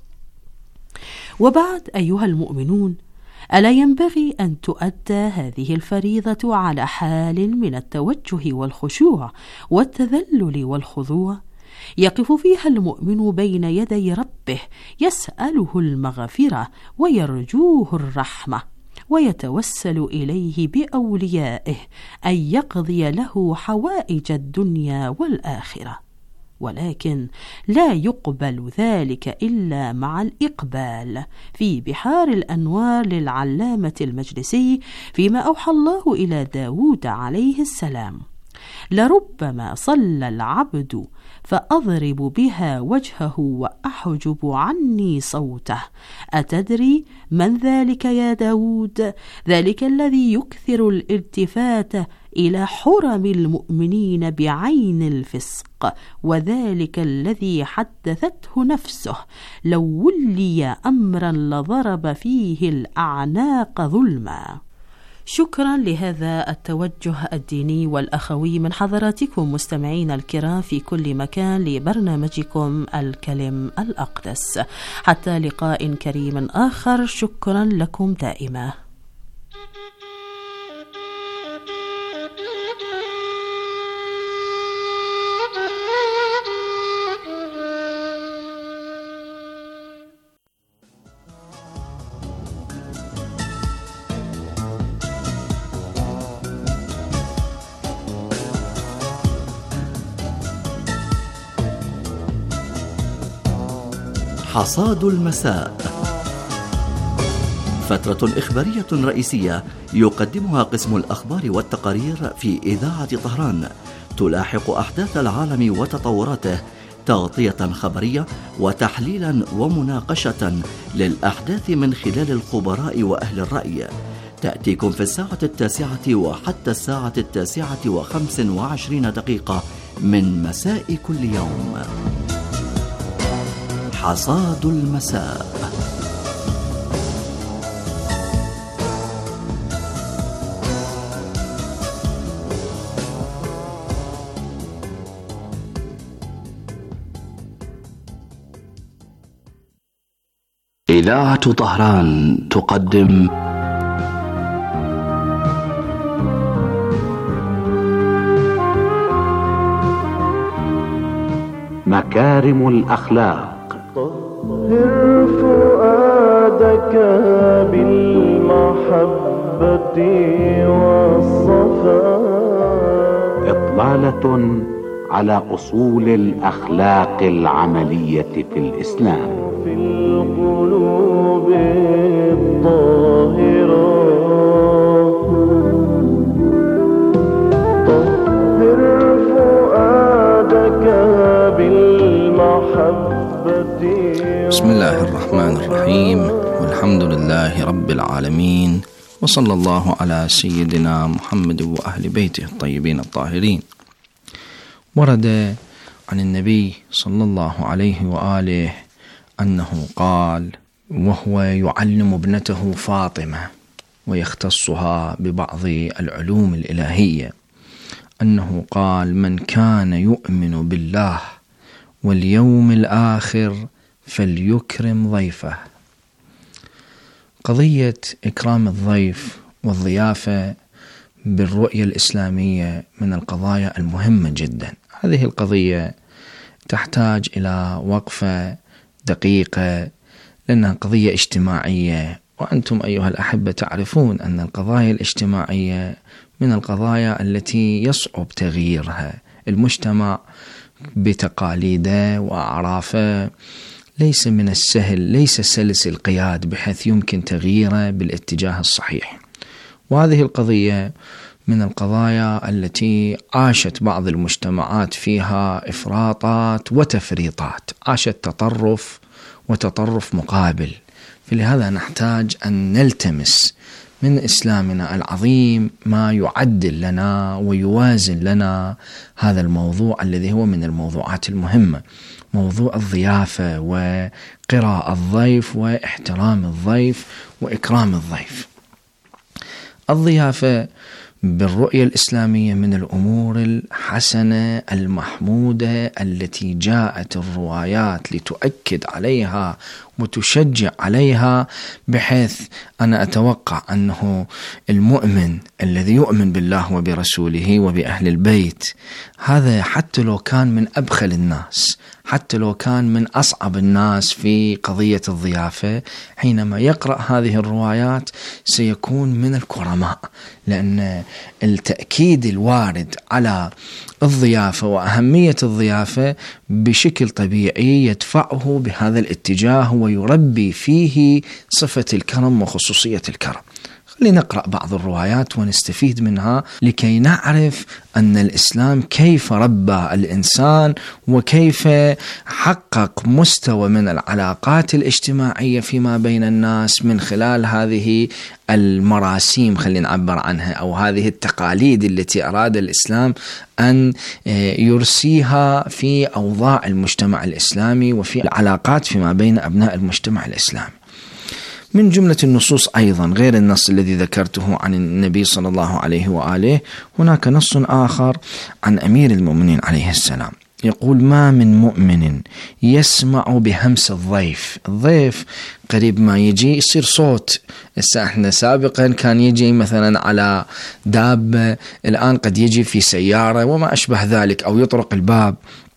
وبعد أيها المؤمنون، ألا ينبغي أن تؤدى هذه الفريضة على حال من التوجه والخشوع والتذلل والخضوع يقف فيها المؤمن بين يدي ربه يسأله المغفرة ويرجوه الرحمة، ويتوسل إليه بأوليائه أن يقضي له حوائج الدنيا والآخرة. ولكن لا يقبل ذلك إلا مع الإقبال في بحار الأنوار للعلامة المجلسي فيما أوحى الله إلى داود عليه السلام: لربما صلى العبد فأضرب بها وجهه وأحجب عني صوته، أتدري من ذلك يا داود؟ ذلك الذي يكثر الالتفات إلى حرم المؤمنين بعين الفسق، وذلك الذي حدثته نفسه لو ولي أمرا لضرب فيه الأعناق ظلما. شكرا لهذا التوجه الديني والأخوي من حضراتكم مستمعين الكرام في كل مكان لبرنامجكم الكلم الأقدس. حتى لقاء كريم آخر، شكرا لكم دائما. حصاد المساء، فترة إخبارية رئيسية يقدمها قسم الأخبار والتقارير في إذاعة طهران، تلاحق أحداث العالم وتطوراته تغطية خبرية وتحليلا ومناقشة للأحداث من خلال الخبراء وأهل الرأي. تأتيكم في الساعة 9 وحتى الساعة 9:25 من مساء كل يوم. حصاد المساء. إذاعة طهران تقدم مكارم الأخلاق. طهر فؤادك بالمحبة والصفاء. إطلالة على أصول الأخلاق العملية في الإسلام. في القلوب الطاهرة. طهر فؤادك بالمحبة. بسم الله الرحمن الرحيم، والحمد لله رب العالمين، وصلى الله على سيدنا محمد وأهل بيته الطيبين الطاهرين. ورد عن النبي صلى الله عليه وآله أنه قال وهو يعلم ابنته فاطمة ويختصها ببعض العلوم الإلهية أنه قال: من كان يؤمن بالله واليوم الآخر فليكرم ضيفه. قضية إكرام الضيف والضيافة بالرؤية الإسلامية من القضايا المهمة جدا. هذه القضية تحتاج إلى وقفة دقيقة لأنها قضية اجتماعية، وأنتم أيها الأحبة تعرفون أن القضايا الاجتماعية من القضايا التي يصعب تغييرها. المجتمع بتقاليده وأعرافه ليس من السهل، ليس سلس القياد بحيث يمكن تغييره بالاتجاه الصحيح. وهذه القضية من القضايا التي عاشت بعض المجتمعات فيها إفراطات وتفريطات، عاشت تطرف وتطرف مقابل. فلهذا نحتاج أن نلتمس من إسلامنا العظيم ما يعدل لنا ويوازن لنا هذا الموضوع الذي هو من الموضوعات المهمة، موضوع الضيافة وقراء الضيف واحترام الضيف وإكرام الضيف. الضيافة بالرؤية الإسلامية من الأمور الحسنة المحمودة التي جاءت الروايات لتؤكد عليها وتشجع عليها، بحيث أنا أتوقع أنه المؤمن الذي يؤمن بالله وبرسوله وبأهل البيت، هذا حتى لو كان من أبخل الناس، حتى لو كان من أصعب الناس في قضية الضيافة، حينما يقرأ هذه الروايات سيكون من الكرماء، لأن التأكيد الوارد على الضيافة وأهمية الضيافة بشكل طبيعي يدفعه بهذا الاتجاه ويربي فيه صفة الكرم وخصوصية الكرم. لنقرأ بعض الروايات ونستفيد منها لكي نعرف أن الإسلام كيف ربى الإنسان وكيف حقق مستوى من العلاقات الاجتماعية فيما بين الناس من خلال هذه المراسيم، خلينا نعبر عنها، أو هذه التقاليد التي أراد الإسلام أن يرسيها في أوضاع المجتمع الإسلامي وفي العلاقات فيما بين أبناء المجتمع الإسلامي. من جملة النصوص أيضا غير النص الذي ذكرته عن النبي صلى الله عليه وآله، هناك نص آخر عن أمير المؤمنين عليه السلام يقول: ما من مؤمن يسمع بهمس الضيف. الضيف قريب ما يجي يصير صوت، احنا سابقا كان يجي مثلا على دابة، الآن قد يجي في سيارة وما أشبه ذلك، أو يطرق الباب.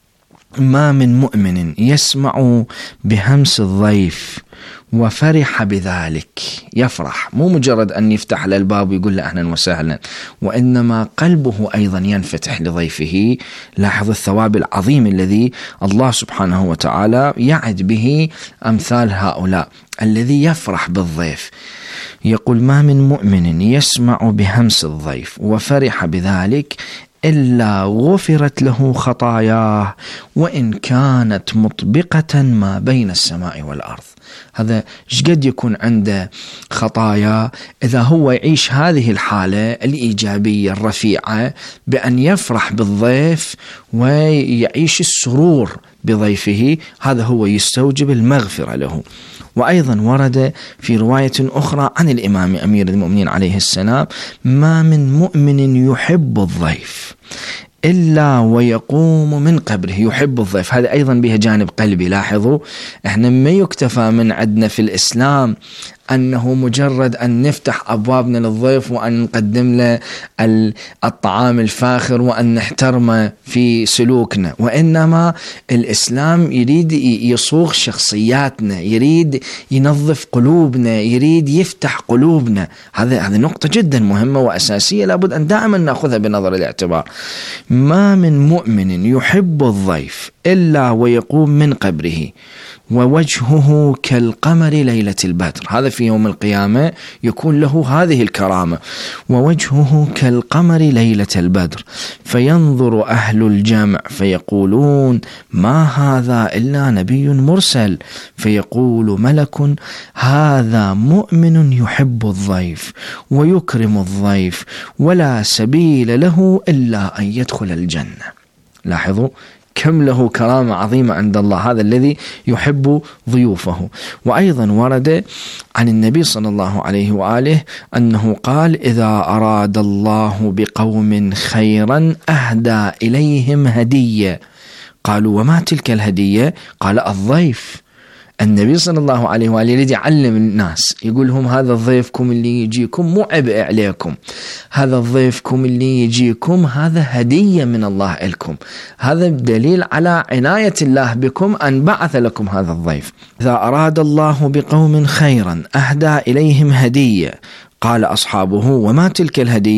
ما من مؤمن يسمع بهمس الضيف وفرح بذلك، يفرح، مو مجرد أن يفتح له الباب ويقول له أهلا وسهلا، وإنما قلبه أيضا ينفتح لضيفه. لاحظ الثواب العظيم الذي الله سبحانه وتعالى يعد به أمثال هؤلاء، الذي يفرح بالضيف. يقول: ما من مؤمن يسمع بهمس الضيف وفرح بذلك إلا غفرت له خطاياه وإن كانت مطبقة ما بين السماء والأرض. هذا قد يكون عنده خطايا، إذا هو يعيش هذه الحالة الإيجابية الرفيعة بأن يفرح بالضيف ويعيش السرور بضيفه، هذا هو يستوجب المغفرة له. وأيضا ورد في رواية أخرى عن الإمام أمير المؤمنين عليه السلام: ما من مؤمن يحب الضيف إلا ويقوم من قبره. يحب الضيف، هذا أيضا بها جانب قلبي. لاحظوا، احنا ما يكتفى من عندنا في الإسلام أنه مجرد أن نفتح أبوابنا للضيف وأن نقدم له الطعام الفاخر وأن نحترمه في سلوكنا، وإنما الإسلام يريد يصوغ شخصياتنا، يريد ينظف قلوبنا، يريد يفتح قلوبنا. هذه نقطة جدا مهمة وأساسية لابد أن دائما نأخذها بنظر الاعتبار. ما من مؤمن يحب الضيف إلا ويقوم من قبره ووجهه كالقمر ليلة البدر. هذا في يوم القيامة يكون له هذه الكرامة: ووجهه كالقمر ليلة البدر، فينظر أهل الجمع فيقولون: ما هذا إلا نبي مرسل. فيقول ملك: هذا مؤمن يحب الضيف ويكرم الضيف ولا سبيل له إلا أن يدخل الجنة. لاحظوا كم له كرامة عظيمة عند الله هذا الذي يحب ضيوفه. وأيضا ورد عن النبي صلى الله عليه وآله أنه قال: إذا أراد الله بقوم خيرا أهدى إليهم هدية. قالوا: وما تلك الهدية؟ قال: الضيف. النبي صلى الله عليه وآله يريد يعلم الناس، يقول لهم: هذا ضيفكم اللي يجيكم مو عبء عليكم، هذا ضيفكم اللي يجيكم هذا هدية من الله لكم، هذا دليل على عناية الله بكم أن بعث لكم هذا الضيف. إذا أراد الله بقوم خيرا أهدى إليهم هدية. قال أصحابه: وما تلك الهدية؟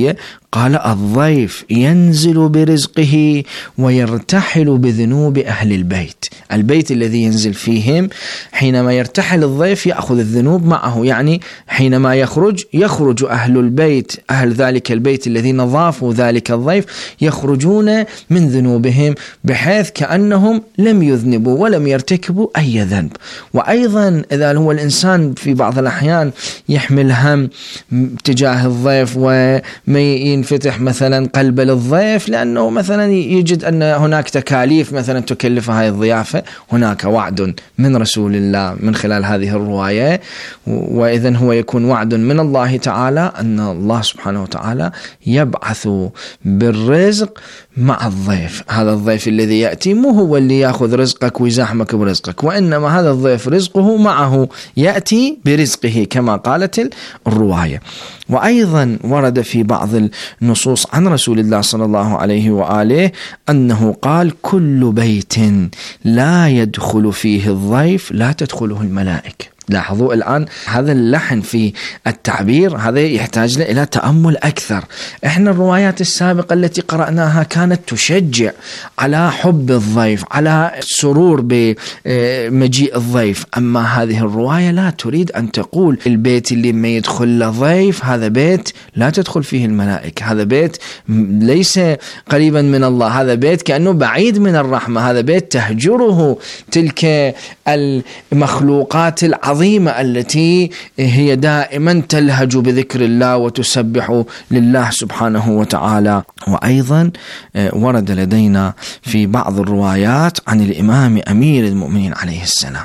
قال الضيف ينزل برزقه ويرتحل بذنوب أهل البيت. البيت الذي ينزل فيهم حينما يرتحل الضيف يأخذ الذنوب معه، يعني حينما يخرج أهل البيت، أهل ذلك البيت الذين ضافوا ذلك الضيف يخرجون من ذنوبهم بحيث كأنهم لم يذنبوا ولم يرتكبوا أي ذنب. وأيضا إذا هو الإنسان في بعض الأحيان يحمل هم تجاه الضيف وما ينفتح مثلا قلب للضيف لأنه مثلا يجد أن هناك تكاليف مثلا تكلف هذه الضيافة، هناك وعد من رسول الله من خلال هذه الرواية، وإذن هو يكون وعد من الله تعالى أن الله سبحانه وتعالى يبعث بالرزق مع الضيف. هذا الضيف الذي يأتي مو هو اللي يأخذ رزقك ويزاحمك برزقك، وإنما هذا الضيف رزقه معه، يأتي برزقه كما قالت الرواية. وأيضا ورد في بعض النصوص عن رسول الله صلى الله عليه وآله أنه قال كل بيت لا يدخل فيه الضيف لا تدخله الملائكة. لاحظوا الآن هذا اللحن في التعبير هذا يحتاج إلى تأمل أكثر. إحنا الروايات السابقة التي قرأناها كانت تشجع على حب الضيف، على السرور بمجيء الضيف، أما هذه الرواية لا تريد أن تقول البيت اللي ما يدخل له ضيف هذا بيت لا تدخل فيه الملائكة، هذا بيت ليس قريبا من الله، هذا بيت كأنه بعيد من الرحمة، هذا بيت تهجره تلك المخلوقات العظيمة التي هي دائما تلهج بذكر الله وتسبح لله سبحانه وتعالى. وأيضا ورد لدينا في بعض الروايات عن الإمام أمير المؤمنين عليه السلام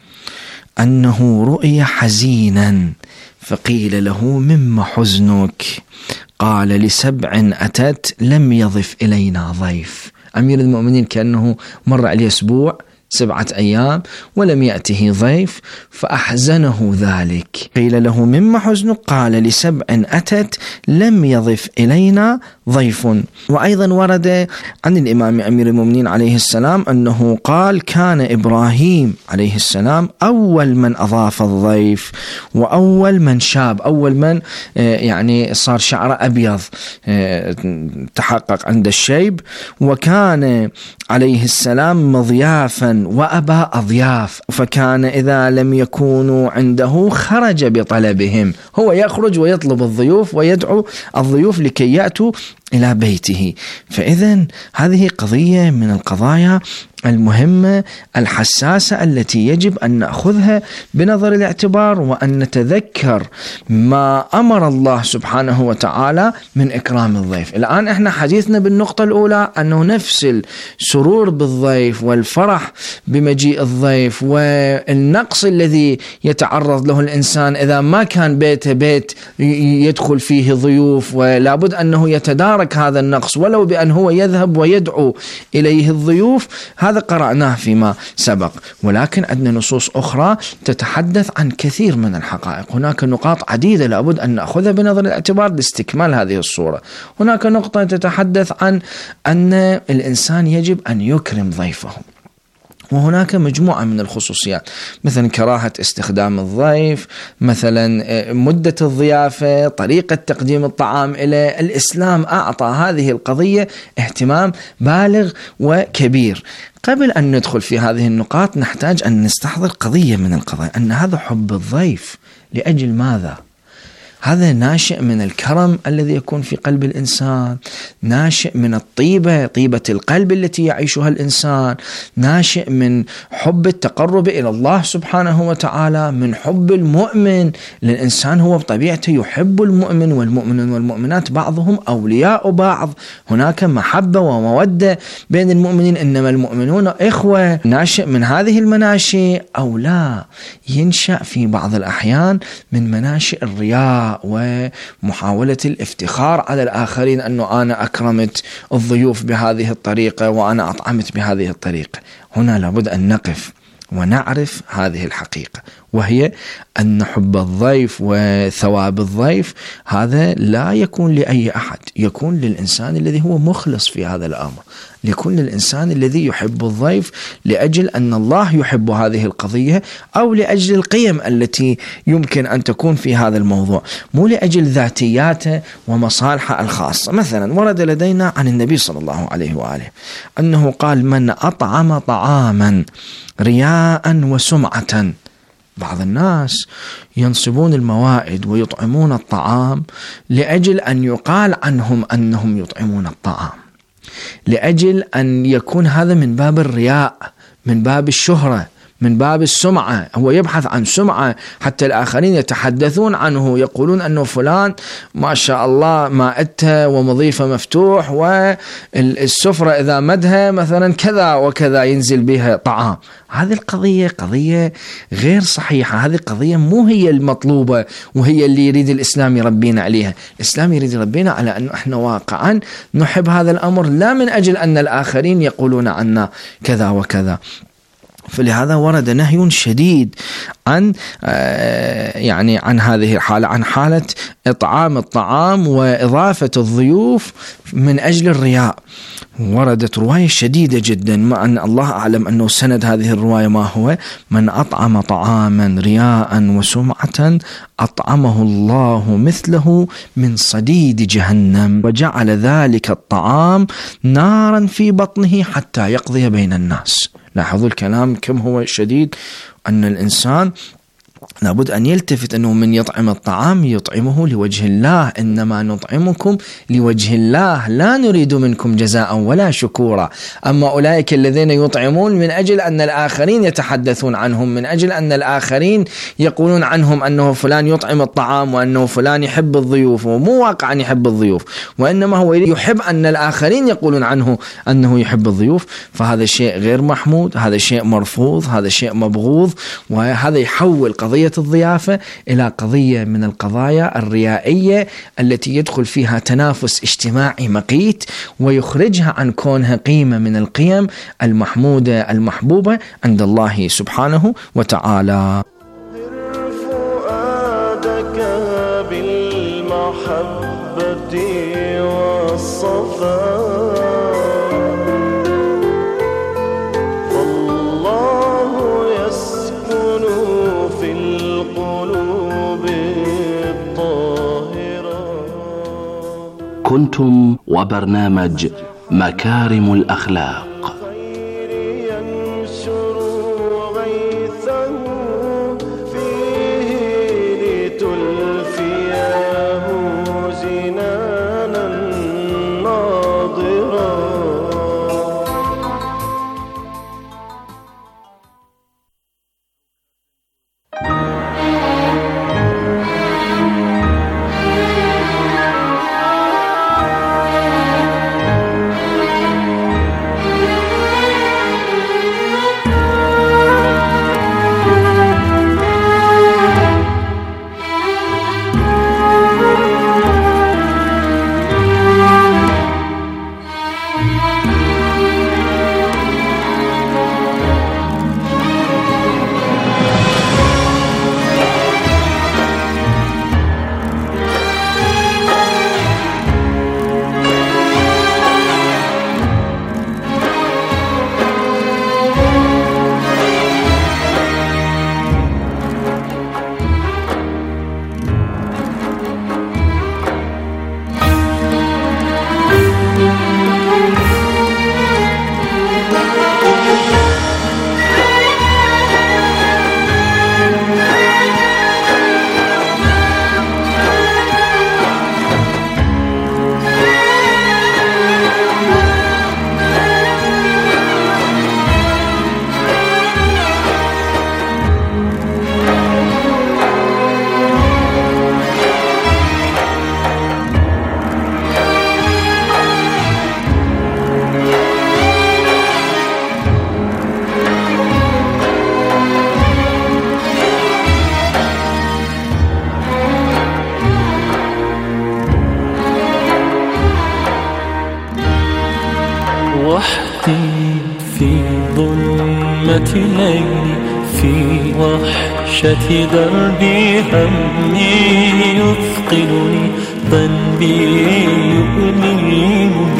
أنه رؤي حزينا فقيل له مما حزنك؟ قال ل7 أتت لم يضف إلينا ضيف. أمير المؤمنين كأنه مر عليه أسبوع 7 أيام ولم يأته ضيف فأحزنه ذلك. قيل له مما حزنك؟ قال ل7 أتت لم يضف إلينا ضيف. وأيضا ورد عن الإمام أمير المؤمنين عليه السلام أنه قال كان إبراهيم عليه السلام أول من أضاف الضيف وأول من شاب، أول من يعني صار شعره أبيض تحقق عند الشيب، وكان عليه السلام مضيافا وأبى أضياف، فكان إذا لم يكونوا عنده خرج بطلبهم، هو يخرج ويطلب الضيوف ويدعو الضيوف لكي يأتوا إلى بيته. فإذن هذه قضية من القضايا المهمة الحساسة التي يجب أن نأخذها بنظر الاعتبار، وأن نتذكر ما أمر الله سبحانه وتعالى من إكرام الضيف. الآن إحنا حديثنا بالنقطة الأولى أنه نفس السرور بالضيف والفرح بمجيء الضيف والنقص الذي يتعرض له الإنسان إذا ما كان بيته بيت يدخل فيه ضيوف، ولا بد أنه يتدارك هذا النقص ولو بأن هو يذهب ويدعو إليه الضيوف. هذا قرأناه فيما سبق، ولكن عندنا نصوص أخرى تتحدث عن كثير من الحقائق. هناك نقاط عديدة لابد أن نأخذها بنظر الاعتبار لاستكمال هذه الصورة. هناك نقطة تتحدث عن أن الإنسان يجب أن يكرم ضيفه، وهناك مجموعة من الخصوصيات مثلا كراهة استخدام الضيف، مثلا مدة الضيافة، طريقة تقديم الطعام إليه. الإسلام أعطى هذه القضية اهتمام بالغ وكبير. قبل أن ندخل في هذه النقاط نحتاج أن نستحضر قضية من القضايا، أن هذا حب الضيف لأجل ماذا؟ هذا ناشئ من الكرم الذي يكون في قلب الإنسان، ناشئ من الطيبة، طيبة القلب التي يعيشها الإنسان، ناشئ من حب التقرب إلى الله سبحانه وتعالى، من حب المؤمن. للإنسان هو بطبيعته يحب المؤمن، والمؤمن والمؤمنات بعضهم أولياء بعض، هناك محبة ومودة بين المؤمنين، إنما المؤمنون إخوة. ناشئ من هذه المناشئ أو لا ينشأ في بعض الأحيان من مناشئ الرياء ومحاولة الافتخار على الآخرين أنه أنا أكرمت الضيوف بهذه الطريقة وأنا أطعمت بهذه الطريقة. هنا لابد أن نقف ونعرف هذه الحقيقة وهي أن حب الضيف وثواب الضيف هذا لا يكون لأي أحد، يكون للإنسان الذي هو مخلص في هذا الأمر، يكون للإنسان الذي يحب الضيف لأجل أن الله يحب هذه القضية، أو لأجل القيم التي يمكن أن تكون في هذا الموضوع، مو لأجل ذاتياته ومصالحه الخاصة. مثلا ورد لدينا عن النبي صلى الله عليه وآله أنه قال: من أطعم طعاما رياء وسمعة. بعض الناس ينصبون الموائد ويطعمون الطعام لأجل أن يقال عنهم أنهم يطعمون الطعام، لأجل أن يكون هذا من باب الرياء، من باب الشهرة، من باب السمعة. هو يبحث عن سمعة حتى الآخرين يتحدثون عنه، يقولون أنه فلان ما شاء الله مائدته ومضيفه مفتوح، والسفرة إذا مدها مثلا كذا وكذا ينزل بها طعام. هذه القضية قضية غير صحيحة، هذه قضية مو هي المطلوبة وهي اللي يريد الإسلام يربينا عليها. الإسلام يريد يربينا على أنه إحنا واقعا نحب هذا الأمر، لا من أجل أن الآخرين يقولون عنا كذا وكذا. فلهذا ورد نهي شديد عن عن هذه الحالة، عن حالة إطعام الطعام وإضافة الضيوف من أجل الرياء. وردت رواية شديدة جدا، مع أن الله أعلم أنه سند هذه الرواية ما هو: من أطعم طعاما رياء وسمعة أطعمه الله مثله من صديد جهنم، وجعل ذلك الطعام نارا في بطنه حتى يقضي بين الناس. لاحظوا الكلام كم هو شديد، أن الإنسان لابد أن يلتفت أنه من يطعم الطعام يطعمه لوجه الله، إنما نطعمكم لوجه الله لا نريد منكم جزاء ولا شكورا. أما أولئك الذين يطعمون من أجل أن الآخرين يتحدثون عنهم، من أجل أن الآخرين يقولون عنهم أنه فلان يطعم الطعام وأنه فلان يحب الضيوف، ومو واقعا يحب الضيوف، وإنما هو يحب أن الآخرين يقولون عنه أنه يحب الضيوف، فهذا شيء غير محمود، هذا شيء مرفوض، هذا شيء مبغوض. وهذا يحول قضية الضيافة إلى قضية من القضايا الريائية التي يدخل فيها تنافس اجتماعي مقيت، ويخرجها عن كونها قيمة من القيم المحمودة المحبوبة عند الله سبحانه وتعالى. كنتم وبرنامج مكارم الأخلاق. وحدي في ظلمة الليل في وحشة دربي همي يثقلني ذنبي يؤلمني